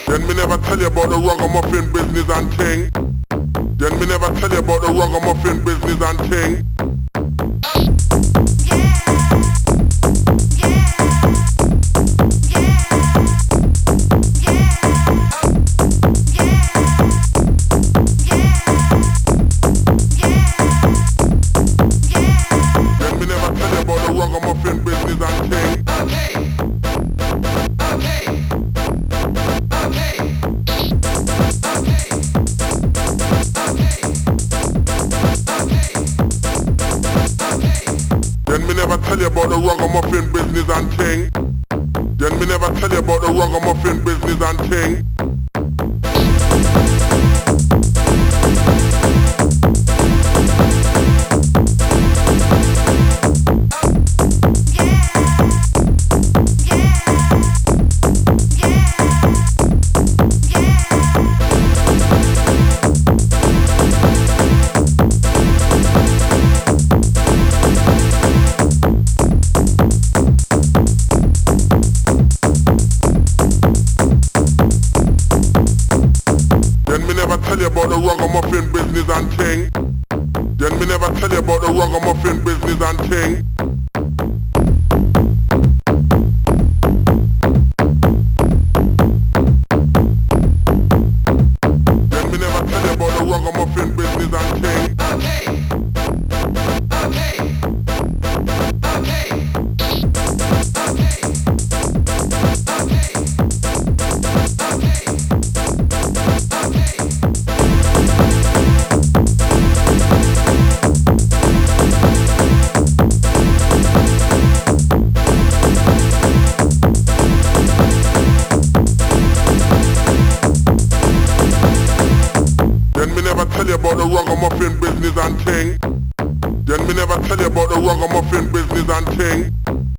Then me never tell you about the ragamuffin business and thing. Then me never tell you about the ragamuffin business and thing. Then me never tell you about the ragamuffin business and thing. Then me never tell you about the ragamuffin business and thing. Then me never tell you about the ragamuffin business and thing. Then me never tell you about the ragamuffin business and thing. Then me never tell you about the ragamuffin business and thing. Then me never tell you about the ragamuffin business and thing. Then me never tell you about the ragamuffin business and thing. Then me never tell you about the ragamuffin business and thing.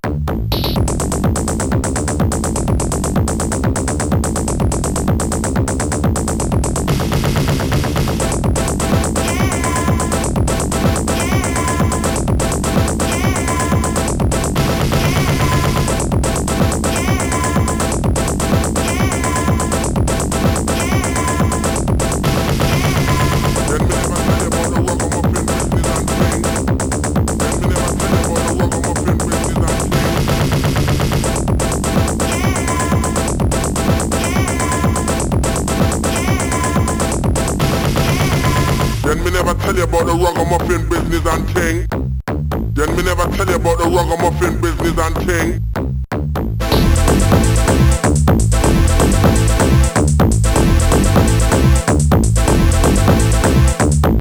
Then me never tell you about the ragamuffin business and thing. Then me never tell you about the ragamuffin business and thing.